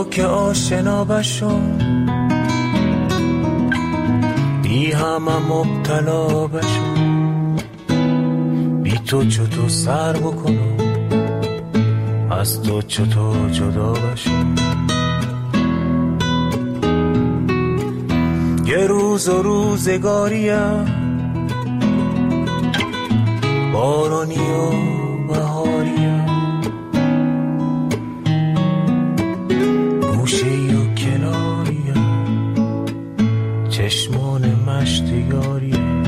که آشنا بشم، بی همه مبتلا بشم، بی تو چطور سر بکنم، از تو چطور جدا بشم. یه روز و روزگاریم بارانی و بهاریم، گوشه‌ای و کناریم، چشمان مشتیاریم.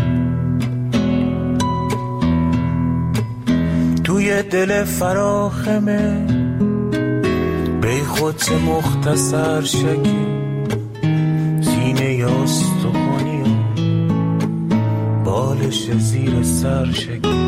توی دل فراخمه بی خود مختصر شکی، سینه یاستخونی بالش زیر سر شکی.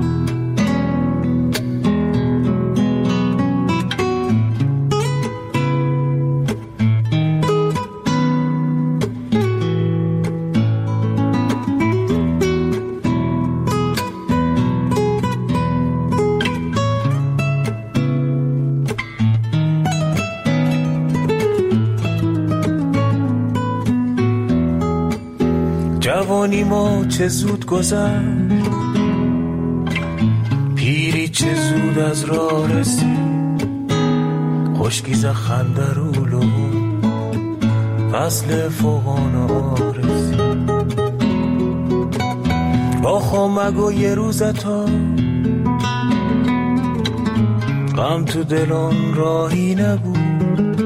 جوانی ما چه زود گذشت، پیری چه زود از راه رسید، خشکیز خنده رو لبو فصل فوقان آرزید. با خامگ و یه روزتا غم تو دلان راهی نبود،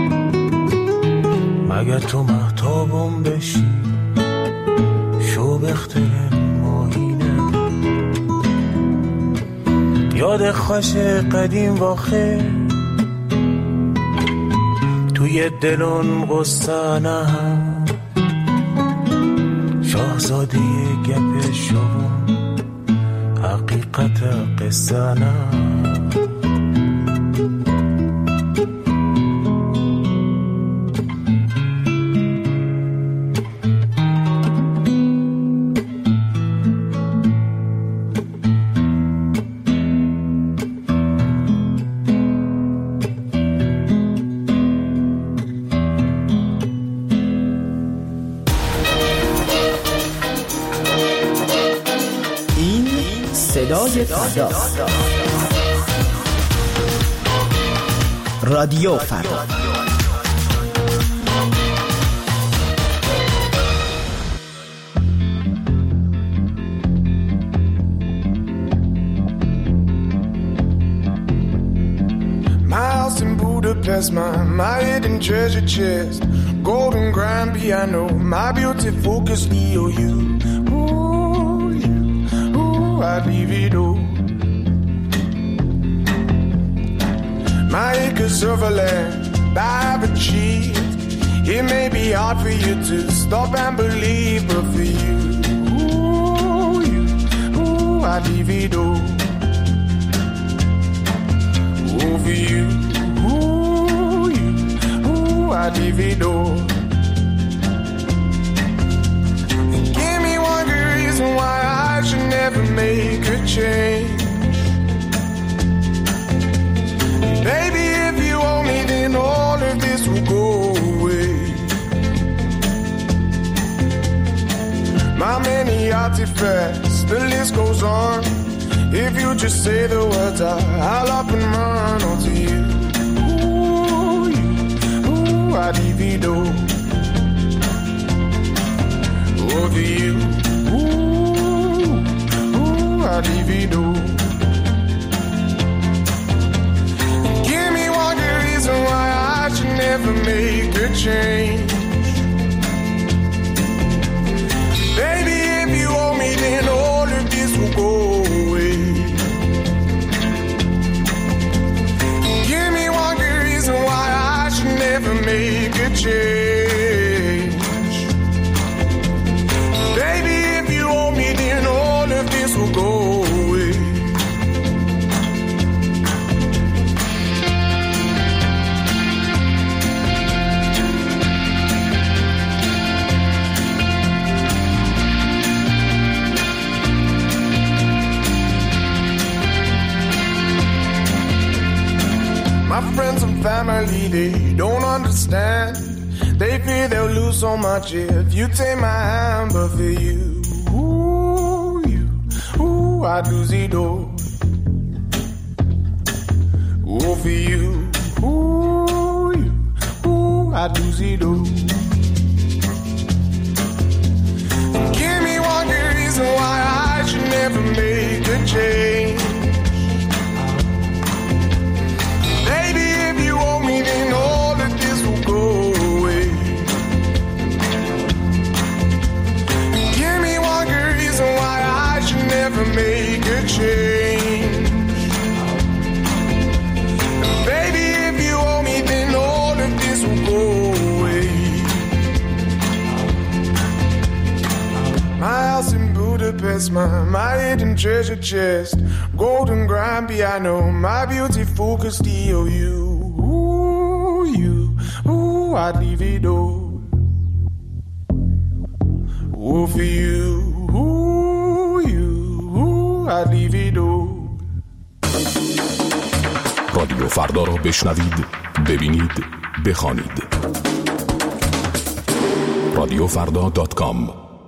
مگه تو مهتابم بشی شو بختر ماهینه. یاد خوش قدیم واخه توی دلون غصه نه، شاهزاده گپ شوم حقیقت قصه نه. رادیو فردا. Budapest, my hidden treasure chest, golden grand piano, my beauty focus, Leo, you, I'd leave it all. My acres of land I've achieved, it may be hard for you to stop and believe, but for you, I'd leave it all. For you, I'd leave it all. And give me one good reason why I should never make a change. Baby, if you owe me, then all of this will go away. My many artifacts, the list goes on. If you just say the words, I'll up and run onto you. I'd even do over you. I'd even do. Give me one good reason why I should never make a change. Baby, if you owe me, then all of this will go away. Give me one good reason why I should never make a change. Baby, if you owe me, then all of this will go away. My friends and family, they don't understand. They fear they'll lose so much if you take my hand. But for you, I'd lose it all. Oh, for you, I'd lose it all. Give me one good reason why I should never make a change. Baby, if you owe me, then all of this will go away. Give me one good reason why I should never make a change. Baby, if you owe me, then all of this will go away. My house in Budapest, my hidden treasure chest, golden grand piano, my beautiful Castillo. I'd leave it all. Oh, for you, I'd leave it all. رادیو فردا رو بشنوید، ببینید، بخوانید. radiofrda.com.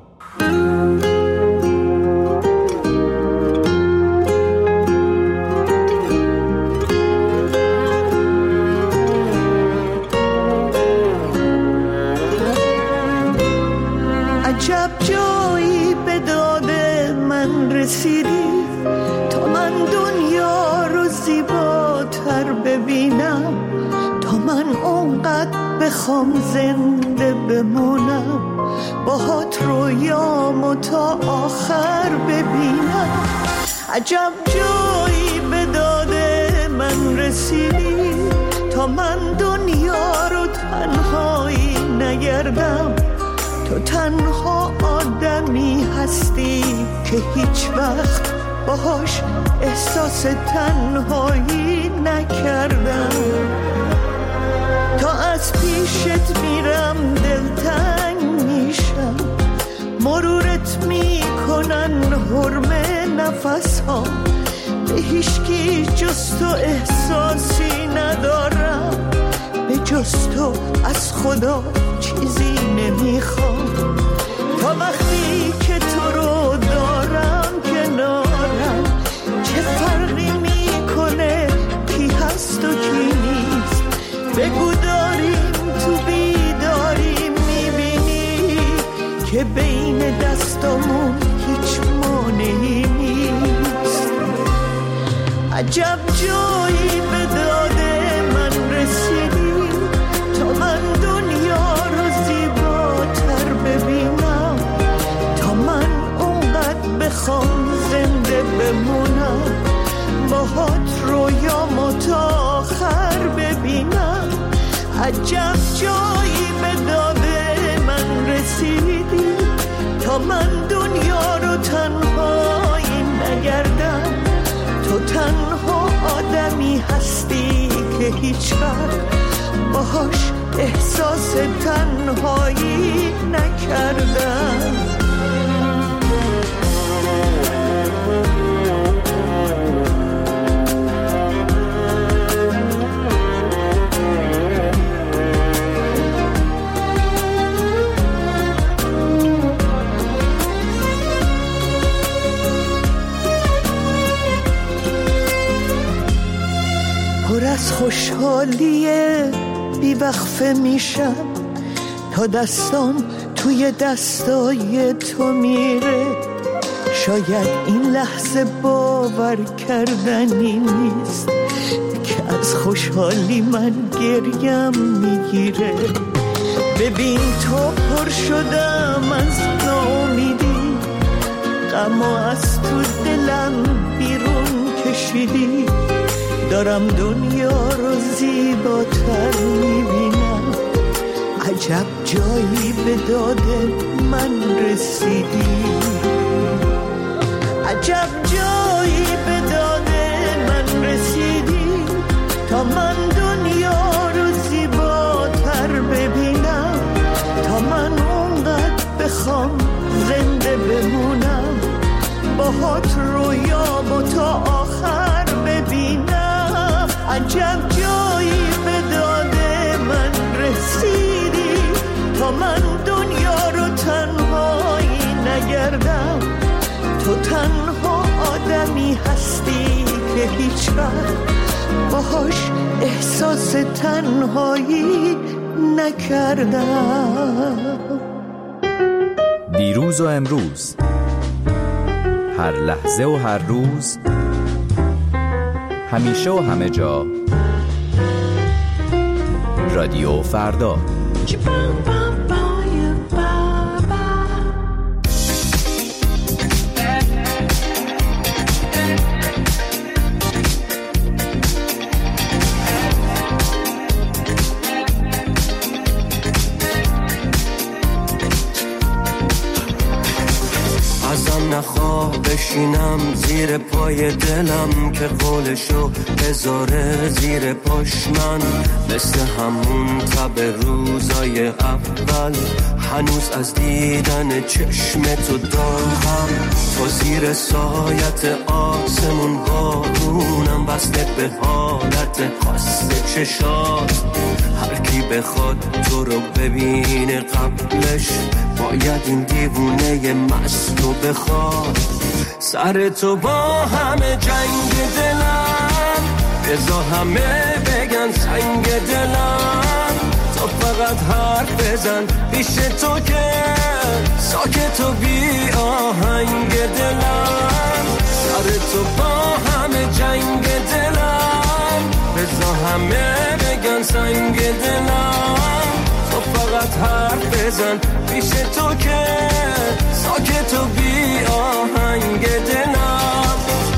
عجب جایی به داد من رسیدی تا من دنیا رو زیباتر ببینم، تا من اونقدر بخوام زنده بمونم، باهات رویامو تا آخر ببینم. عجب جایی به داد من رسیدی تا من دنیا رو تنهایی نگردم، تو تنها آدمی هستی که هیچ وقت باهاش احساس تنهایی نکردم. تا از پیشت میرم دلتنگ میشم، مرورت میکنن حرم نفس ها، به هیچکی جز تو احساسی ندارم، به جز تو از خدا چیزی نمیخوام. تا وقتی که تو رو دارم کنارم، چه فرقی میکنه کی هست و کی نیست؟ بگو داریم تو بیداری میبینی که بین دستامون هیچ مانعی نیست. عجب جایی به داد من رسیدی تا من دنیا رو زیباتر ببینم، تا من اونقدر بخوام زنده بمونم، باهات رویامو تا آخر ببینم. عجب جایی به داد من رسیدی تا من دنیا رو تنهایی نگردم، تو تنها آدمی هستی که هیچ وقت باهاش احساس تنهایی نکردم. پر از خوشحالیه بیوقفه میشم تا دستام توی دستای تو میره. شاید این لحظه باور کردنی نیست که از خوشحالی من گریم میگیره. ببین تو پر شدم از ناامیدی، غمو از تو دلم بیرون کشیدی، دارم دنیا رو زیباتر میبینم. عجب جایی به داد من رسیدی، عجب جایی به داد من رسیدی تا من دنیا رو زیباتر ببینم، تا من اونقدر بخوام زنده بمونم، باهات رویامو تا آخر ببینم. عجب جایی به داد من فطرت باهاش احساس تنهایی نکردم. دیروز و امروز، هر لحظه و هر روز، همیشه و همه جا، رادیو فردا. نخواه بشینم زیر پای دلم که قولشو بذاره زیر پاش. من مثل همون تب روزای اول هنوز از دیدن چشم تو داغم. تو زیر سایت آسمون بارونم بسته به حالت خاص چشات. هر کی بخواد تو رو ببینه قبلش باید این دیوونه مستو بخواد. سر تو با همه جنگ دلم، بذار همه بگن سنگ دلم. تو فقط حرف بزن پیش تو که ساکت و بی آهنگ دلم. سر تو با همه جنگ دلم، بذار همه بگن سنگ دلم. تو فقط حرف بزن پیش تو که ساکت و بی آهنگ دلم.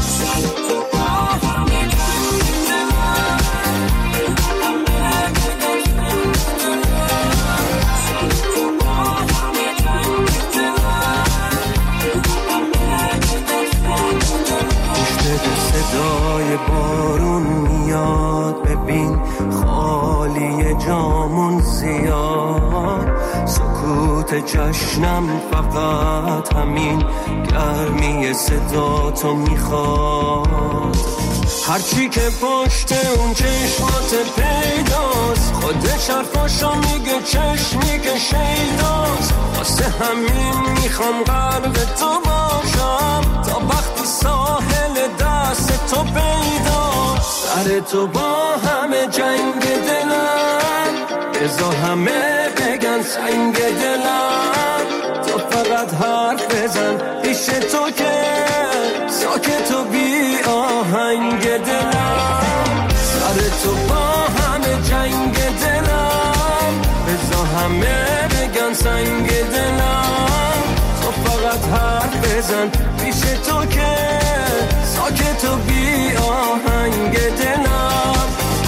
صدای بارون میاد، ببین خالی جامون زیاد. سکوت جشنم فقط همین گرمی صدا تو میخواد. هرچی که پشت اون چشمات پیداست، خودش حرفاشو میگه چشمی که شیداست. واسه همین میخوام قلب تو باشم تا وقتی ساحل دست تو پیداست. سر تو با همه جنگ دلم، بذار همه بگن سنگ دلم. تو فقط حرف بزن پیش تو که ساکت و بی آهنگ دلم. سر تو با همه جنگ دلم، بذار همه بگن سنگ دلم. تو فقط حرف بزن پیش تو که ساکت و بی آهنگ دلم.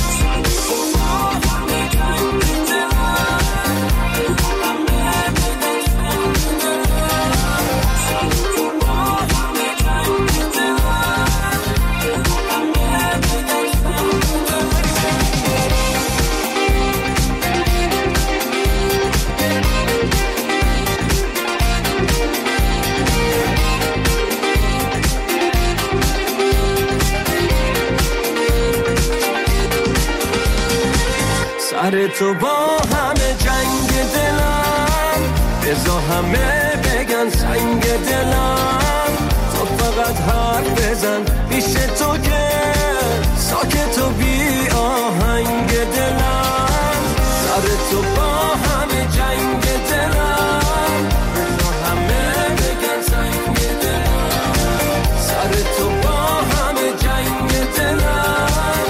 سر تو با همه جنگ دلم، بذار همه بگن سنگ دلم. تو فقط حرف بزن پیش تو که ساکت و بی آهنگ دلم. سر تو با همه جنگ دلم، بذار همه بگن سنگ دلم. سر تو با همه جنگ دلم،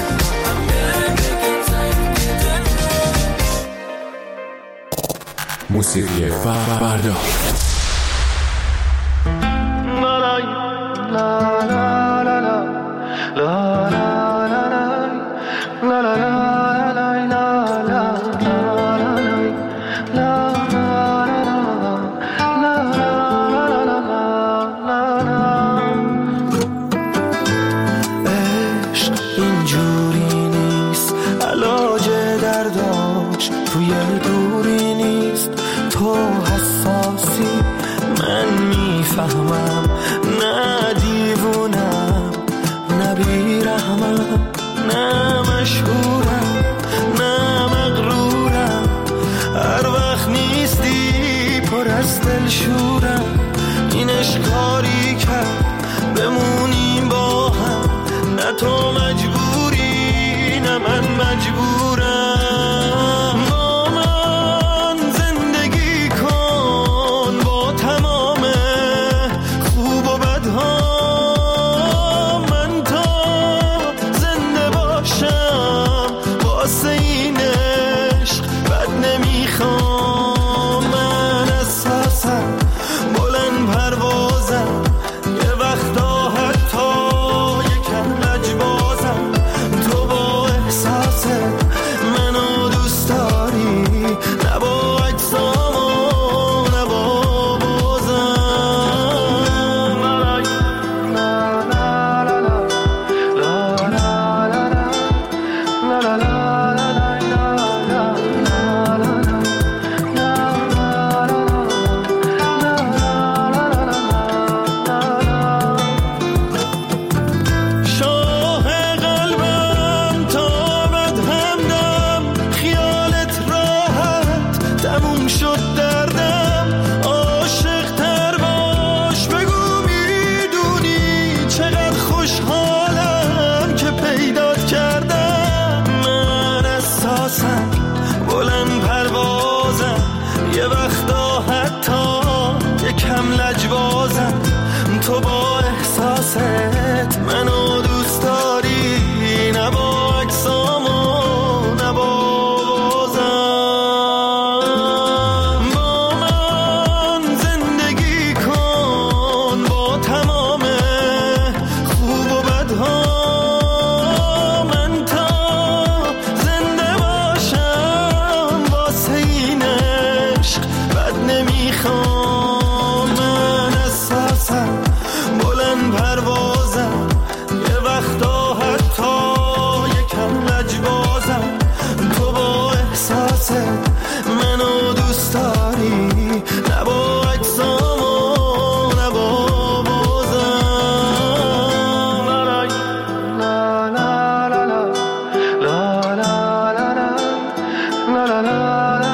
موسیقی فردا. عشق اینجوری نیست، علاج درداش توی دوری نیست. تو حساسی من میفهمم، نه دیوونم نه بیرحمم، نه مشهورم نه مغرورم. هر وقت نیستی پر از دلشورم. این عشق کاری کرد بمونیم با هم، نه نه تو مجبوری نه من مجبورم. با من زندگی کن با تمام خوب و بدها، من تا زنده باشم واسه این عشق بد نمیخوام. من اساسم بلند پروازم، یه وقتا حتی یکم لجبازم. تو با احساست منو دوست داری، نه با اجسام و نه با بازم. شاه قلبم تا ابد همدم، خیالت راحت تموم شد دردم. عاشق تر باش بگو میدونی چقدر خوشحالم که پیدات کردم. من اساسم بلند پروازم، یه وقتا حتی یکم لجبازم. تو با احساست منو دوست داری، نه با اجسام و نه با بازم. با من زندگی کن با تمام خوب و بدها، من تا زنده باشم واسه این عشق بد نمیخوام. من اساسم بلند پروازم، یه وقتا حتی یکم لجبازم. تو با احساست منو دوست داری، نه با اجسام و نه با بازم. لا لا لا لا لا لا لا لا لا لا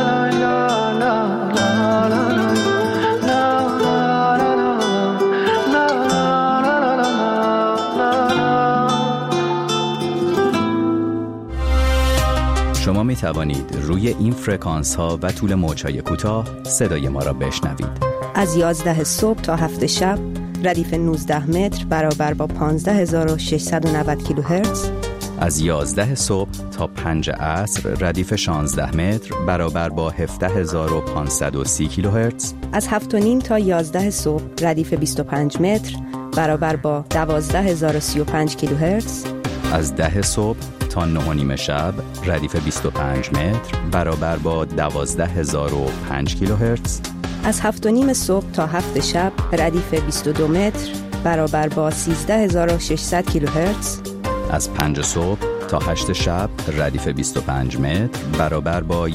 شما می توانید روی این فرکانس ها و طول موج‌های کوتاه صدای ما را بشنوید. از 11 صبح تا 7 شب ردیف 19 متر برابر با 15690 کیلوهرتز. از 11 صبح تا 5 عصر ردیف 16 متر برابر با 17530 کیلوهرتز. از 7:30 تا 11 صبح ردیف 25 متر برابر با 12035 کیلوهرتز. از 10 صبح تا 9:30 شب ردیف 25 متر برابر با 12005 کیلوهرتز. از 7:30 صبح تا 7 شب ردیف 22 متر برابر با 13600 کیلوهرتز. از 5 صبح تا 8 شب ردیف 25 متر برابر با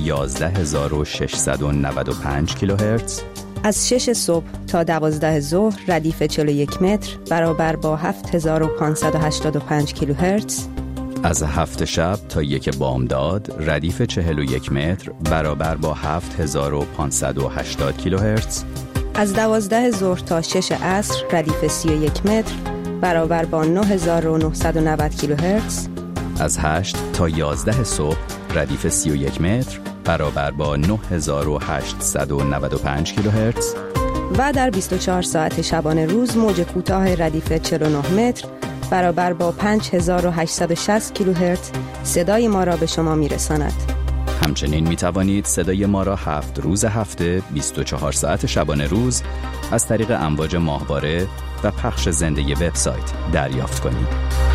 11695 کیلوهرتز. از 6 صبح تا 12 ظهر ردیف 41 متر برابر با 7585 کیلوهرتز. از 7 شب تا 1 بامداد ردیف 41 متر برابر با 7580 کیلوهرتز. از 12 ظهر تا 6 عصر ردیف 31 متر برابر با 9990 کیلوهرتز. از 8 تا 11 صبح ردیف 31 متر برابر با 9895 کیلوهرتز. و در 24 ساعت شبانه روز موج کوتاه ردیف 49 متر برابر با 5860 کیلوهرتز صدای ما را به شما میرساند. همچنین می توانید صدای ما را 7 روز هفته 24 ساعت شبانه روز از طریق امواج ماهواره و پخش زنده وبسایت دریافت کنید.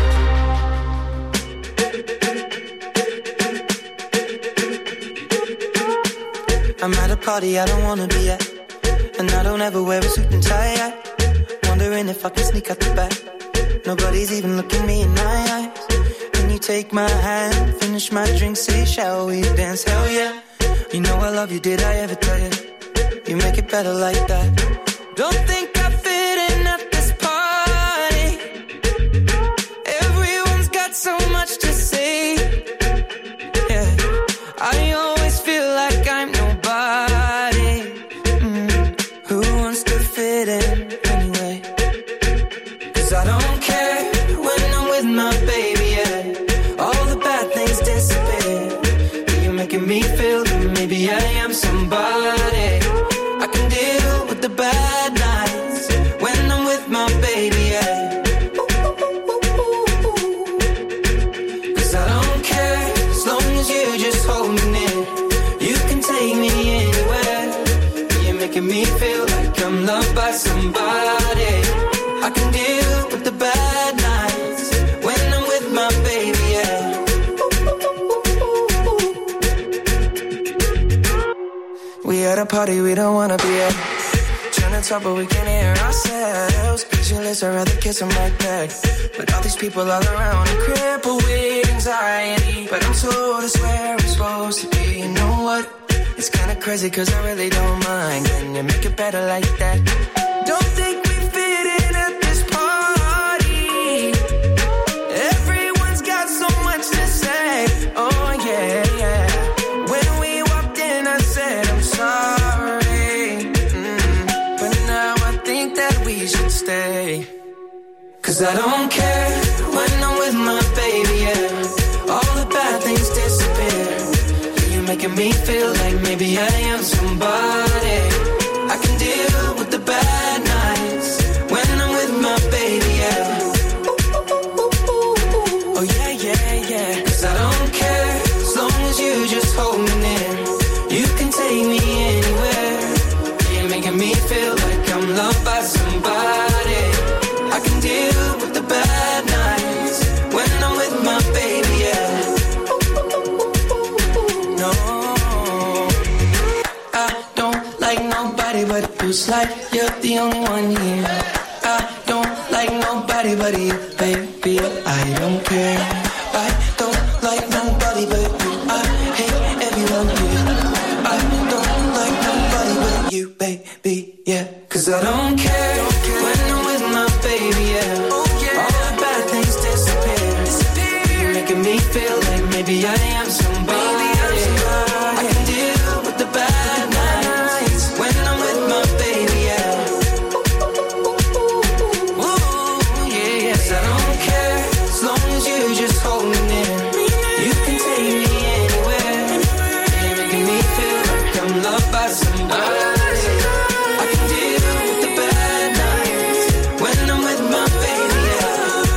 I'm at a party I don't wanna be at, and I don't ever wear a suit and tie. Wondering if I can sneak out the back. Nobody's even looking me in my eyes. Can you take my hand, finish my drink, say shall we dance? Hell yeah. You know I love you, did I ever tell you? You make it better like that. Don't think I fit in at this party. Everyone's got so much to say. Yeah, I always feel like I'm nobody. Who wants to fit in anyway? 'Cause I don't care when I'm with my baby. maybe I am somebody. I can deal with the bad nights when I'm with my baby, yeah. Cause I don't care as long as you just hold me near. You can take me anywhere. You're making me feel like I'm loved by somebody. I can deal with the bad nights when I'm with my baby, yeah. We at a party we don't wanna be at. Trying to talk but we can't hear ourselves. Pictureless, I'd rather kiss them right back. But all these people all around, I'm crippled with anxiety. But I'm told it's where I'm supposed to be. You know what? It's kinda crazy cause I really don't mind. Can you make it better like that? Don't think we fit in at this party. Everyone's got so much to say. Oh yeah, yeah. When we walked in I said I'm sorry. But now I think that we should stay. Cause I don't care when I'm with my baby, yeah. All the bad things disappear. You're making me feel like maybe I am somebody. I can deal with the bad nights when I'm with my baby, yeah. Oh yeah, yeah, yeah. Cause I don't care as long as you just hold me near. You can take me anywhere. You're making me feel like I'm loved by somebody. I can deal with the bad nights when I'm with my baby, yeah. No, I don't like nobody but you. Like you're the only one here. I don't like nobody but you, baby. I don't care. I don't like nobody but you. I hate everyone here. I don't like nobody but you, baby, yeah. Cause I don't care when I'm with my baby, yeah. All the bad things disappear. You're making me feel like maybe I am somebody. I can deal with the bad nights when I'm with my baby, yeah. Ooh, yeah, yes, I don't care as long as you just hold me near. You can take me anywhere. You're making me feel like I'm loved by somebody. I can deal with the bad nights when I'm with my baby, yeah.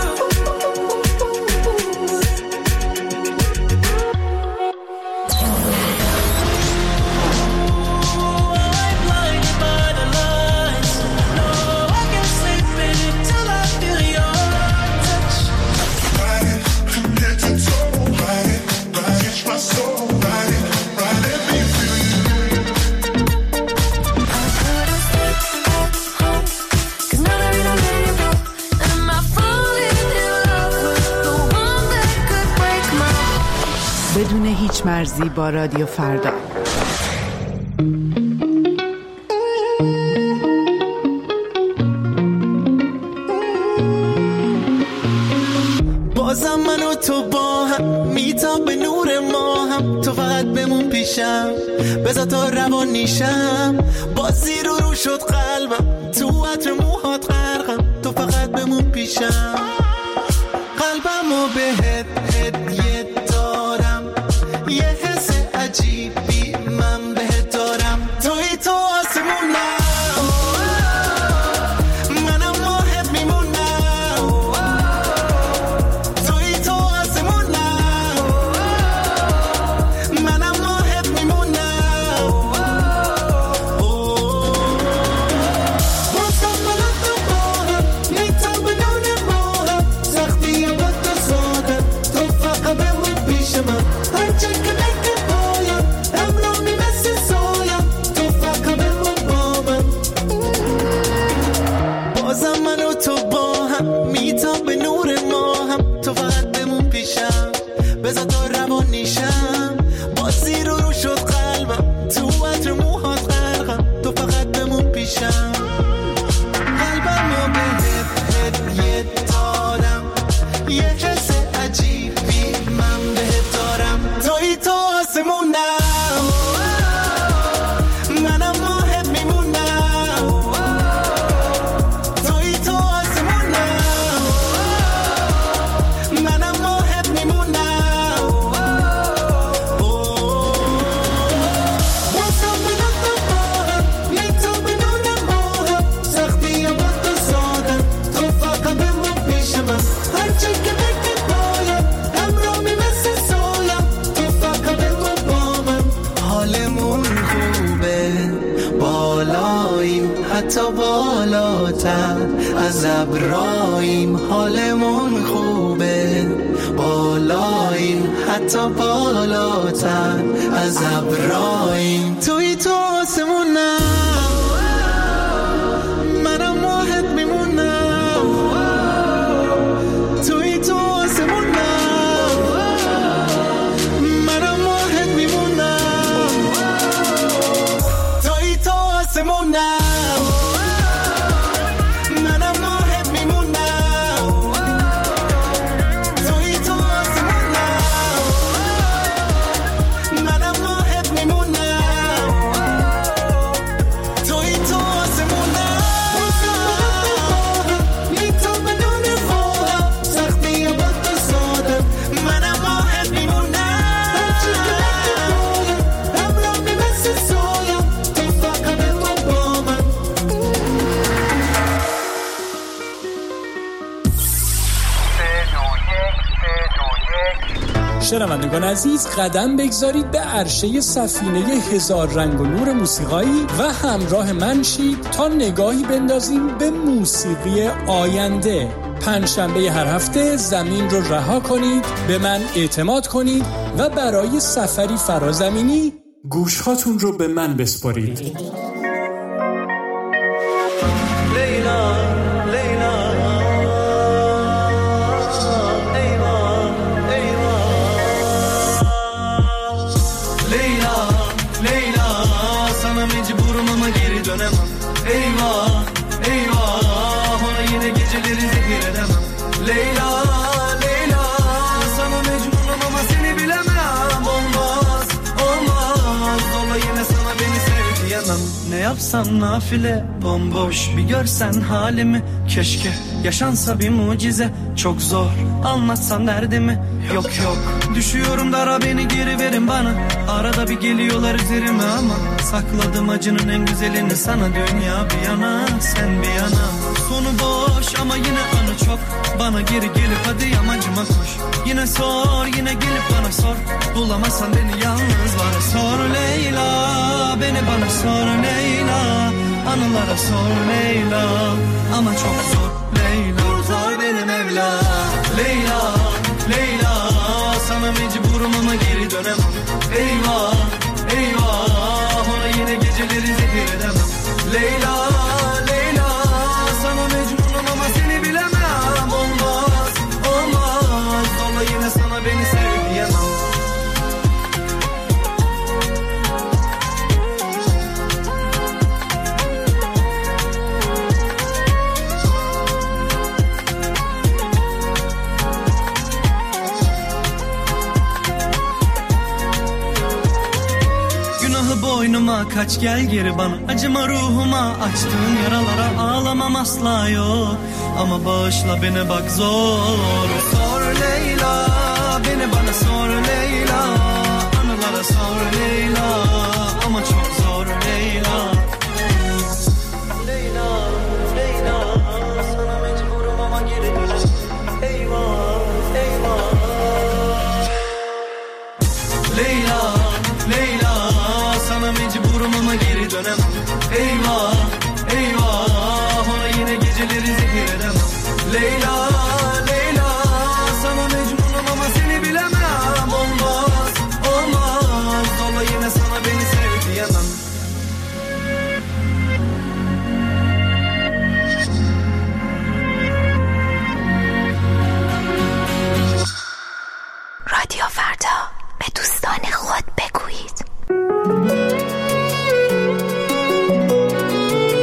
بدون هیچ مرزی با رادیو فردا. بازم من و تو با هم میتاب به نور ما هم. تو فقط بمون پیشم بذار تا روان نیشم. بازی رو شد قلبم تو عطر موهات غرقم. تو فقط بمون پیشم. قلبمو بهت هدیه دارم. یه حس عجیبی من بهت دارم. توی تو آسمونم. حتی بالاتر از ابراهیم حالمون خوبه بالاییم حتی بالاتر از ابراهیم توی تو آسمونم منم واحد میمونم توی تو آسمونم منم واحد میمونم توی تو آسمونم شنوندگان عزیز، قدم بگذارید به عرشه سفینه هزار رنگ و نور موسیقایی و همراه من شید تا نگاهی بندازیم به موسیقی آینده. پنجشنبه هر هفته زمین رو رها کنید، به من اعتماد کنید و برای سفری فرازمینی گوشهاتون رو به من بسپارید. Eyvah, eyvah, ona yine geceleri zehir edemem. Leyla, Leyla, sana mecnunum ama seni bilemem. Olmaz, olmaz, dola yine sana beni sev diyemem. Ne yapsam nafile, bomboş bir görsen halimi. Keşke yaşansa bir mucize, çok zor anlatsan derdimi. Yok yok, düşüyorum dara beni geri verin bana. Arada bir geliyorlar üzerime ama sakladım acının en güzelini sana. Dünya bir yana, sen bir yana. Sonu boş ama yine anı çok. Bana geri gelip hadi yamacıma koş. Yine sor, yine gelip bana sor. Bulamazsan beni yalnız var. Sor Leyla, beni bana sor Leyla. Anılara sor Leyla. Ama çok zor Leyla. Kurtar beni Mevla. Leyla, Leyla, sana mecburum ama geri dönemem. Eyvah, eyvah, ona yine geceleri zehir edemem. Leyla, Leyla, sana mecburum ama seni bilemem. Olmaz, olmaz, dola yine sana beni sev diyemem. Boynuma kaç gel geri bana. Acıma ruhuma, açtığın yaralara ağlamam asla yok. Ama bağışla beni bak zor. Sor Leyla, beni bana sor Leyla. Anılara sor Leyla. Ama çok zor Leyla. Leyla, Leyla, sana mecburum ama geri dönem. Eyvah, eyvah. Leyla, Leyla, sana mecburum ama geri dönemem. Eyvah, eyvah, ona yine geceleri zehir edemem. Leyla, Leyla, sana mecburum ama seni bilemem. Olmaz, olmaz, dola yine sana beni sev diyemem. رادیو فردا، به دوستان خود بگویید.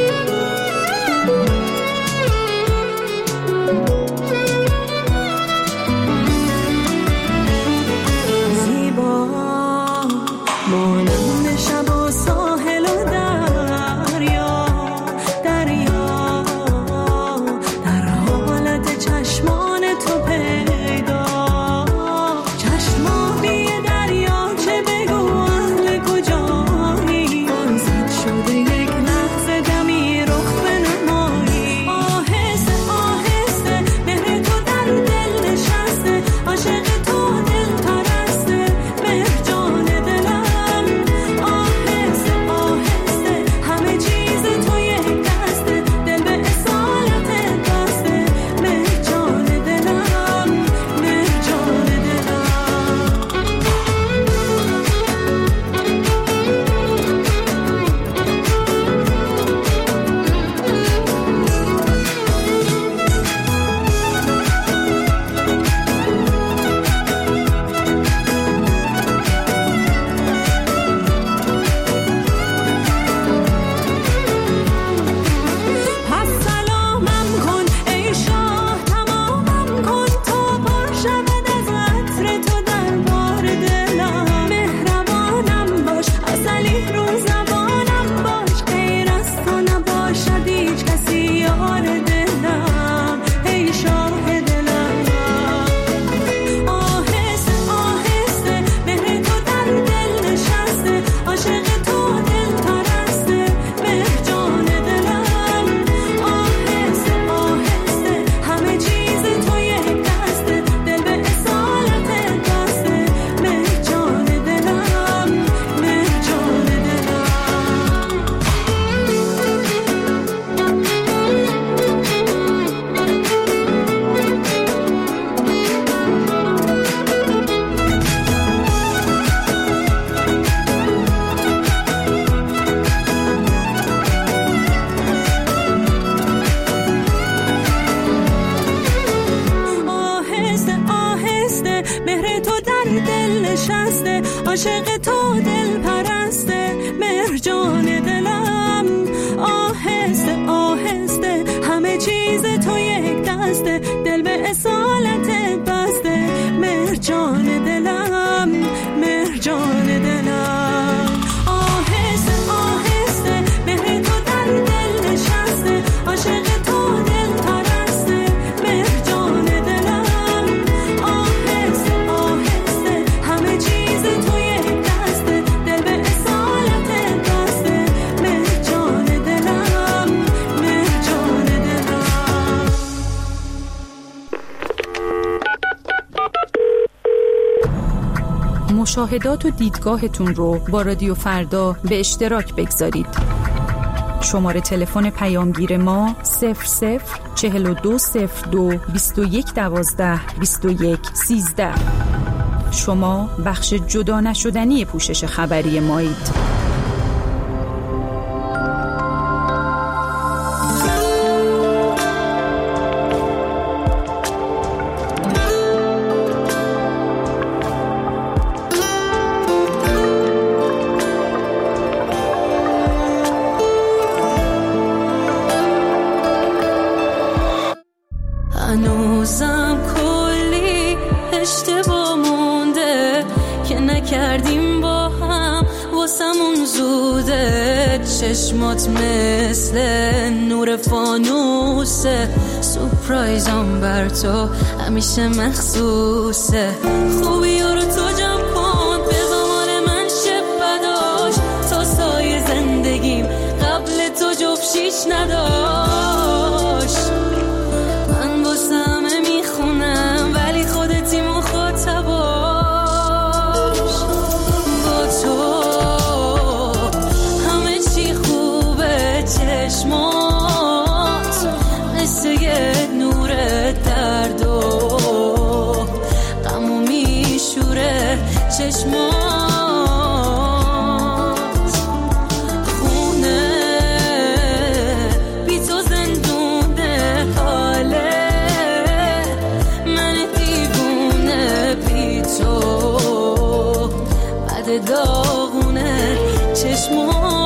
عاشق تو دل پرسته مرجان دلم، آهسته آهسته همه چیز تو یک دسته، دل به اصالت بسته مرجان دلم، مرجان دلم، آهسته آهسته مهر تو در دل نشسته، عاشق تو دل پرسته مرجان دلم، آهسته آهسته همه چیز تو یک دسته، دل به اصالت بسته مرجان دلم، مرجان دلم. مشاهدات و دیدگاهتون رو با رادیو فردا به اشتراک بگذارید. شماره تلفن پیامگیر ما 004202 2112 2113. شما بخش جدا نشدنی پوشش خبری مایید. هنوزم کلی اشتباه مونده که نکردیم با هم، واسمون زوده، چشمات مثل نور فانوسه، سورپرایزم بر تو همیشه مخصوصه، خوبی رو تو جمع کن به زمان من شب بداش، تا سایه زندگیم قبل تو جفشیش نداشت، من واسه همه میخونم ولی خودتی مخاطباش، با تو همه چی خوبه، چشمات مثل یه نور درد و غمو میشوره، چشمات خونه بی تو زندونه، حاله من دیوونه بی تو بعد داغونه، چشمات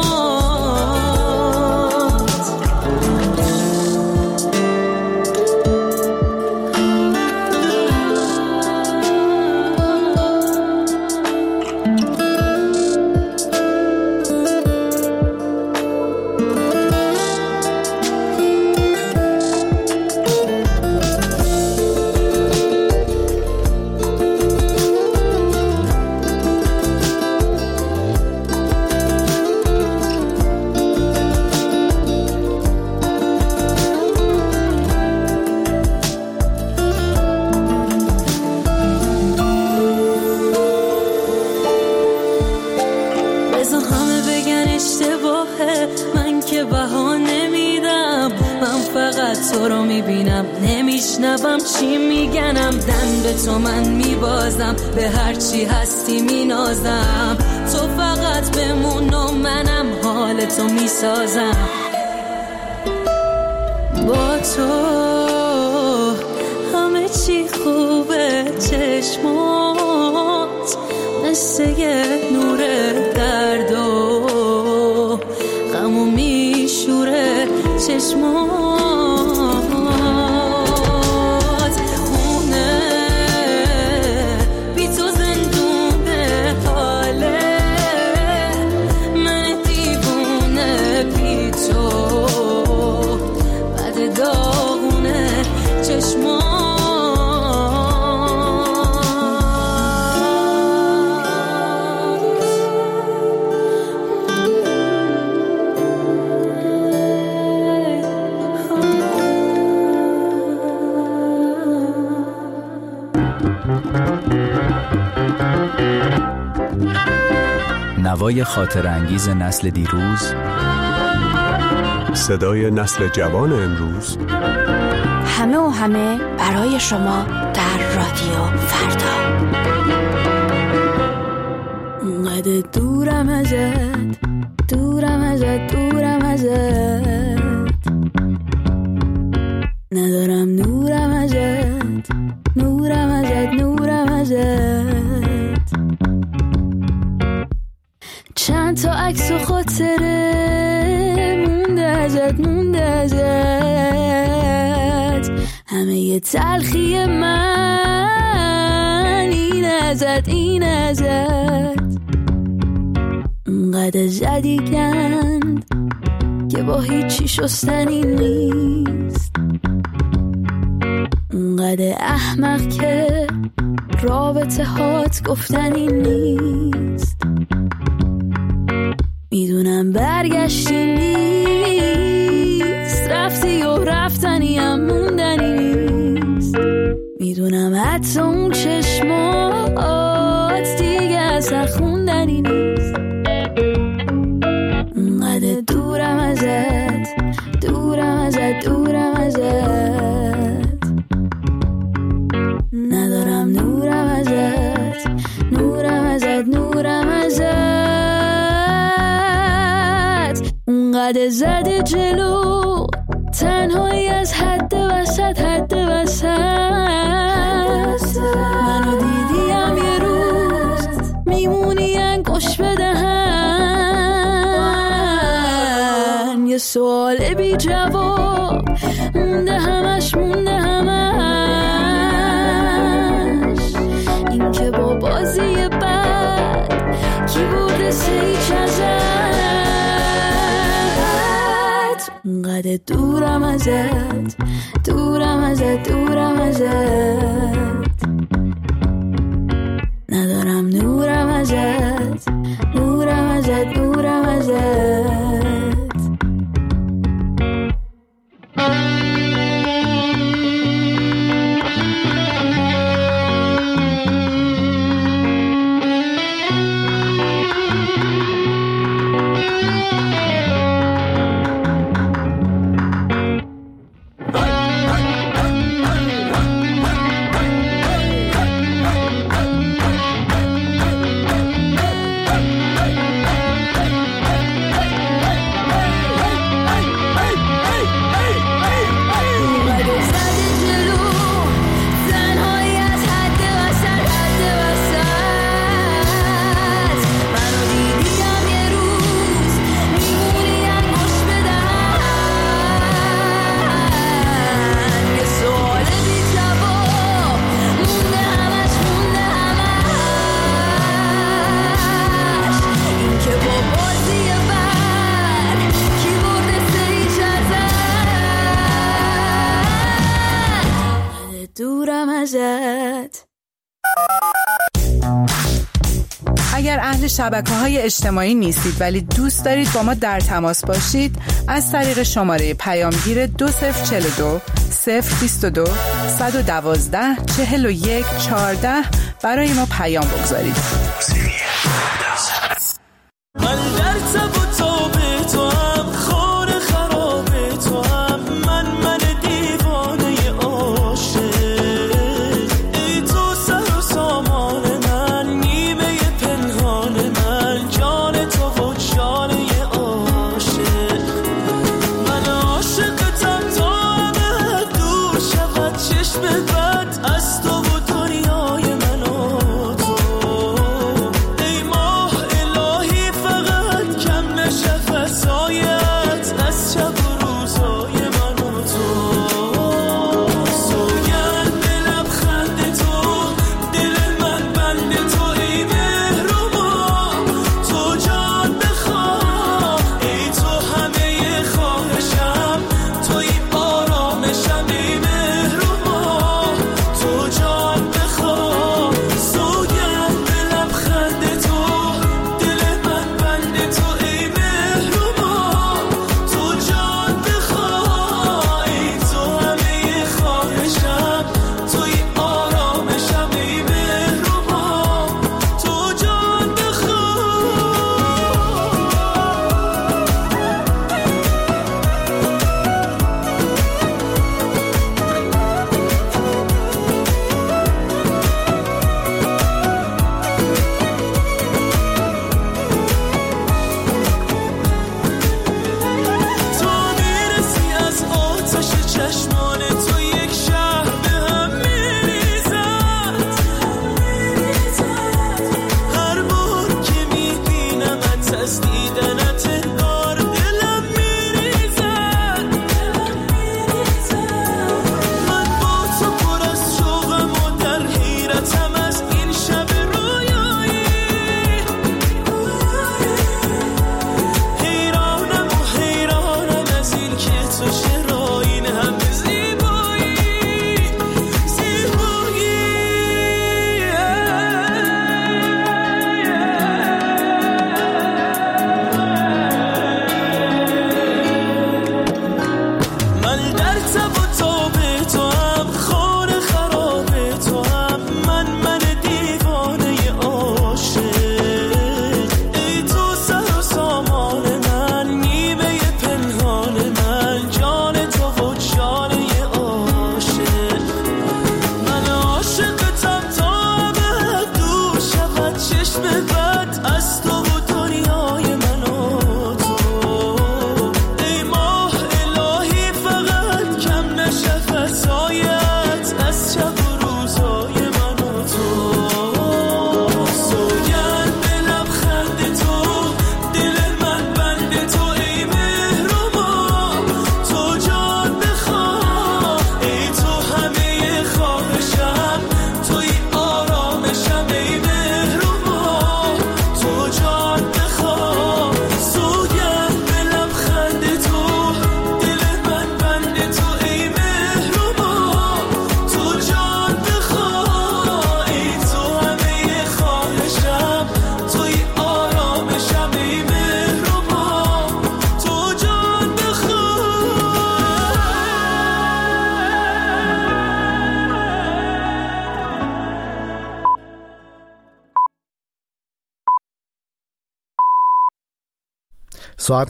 من که بهانه میدم، من فقط تو رو میبینم، نمیشنوم چی میگنم، دن به تو من میبازم، به هر چی هستی مینازم، تو فقط بمون و منم حال تو میسازم، با تو همه چی خوبه، چشمات مثل یه نور درد و غمو میشوره، چشمات خونه بی تو زندونه، حاله من دیوونه بی تو بعد داغونه، چشمات نوای خاطر انگیز نسل دیروز، صدای نسل جوان امروز، همه و همه برای شما در رادیو فردا. اونقدر دورم ازت، دورم ازت، دورم ازت، ندارم نورم ازت، نورم ازت، نورم ازت، خاطره مونده ازت همه ی تلخی من این ازت اونقدر زدی گند که با هیچی شستنی نیست، اونقدر احمق که رابطه هات گفتنی نیست. میدونم برگشتی نیست، رفتی و رفتنی هم موندنی نیست. میدونم حتی اون چشمات دیگه اصلا خوندنی نیست. اونقدر دورم ازت ندارم نورم ازت اونقدر زده جلو تنهایی از حد وسط منو دیدیم یه روز میمونی انگوش بدهن یه سوال بی جواب مونده همش این که با بازی بد کی برده سیچ ازت اونقدر دورم ازت ندارم نورم ازت اگر اهل شبکه‌های اجتماعی نیستید ولی دوست دارید با ما در تماس باشید، از طریق شماره پیامگیر 2042 022 112 41 14 برای ما پیام بگذارید. من در تب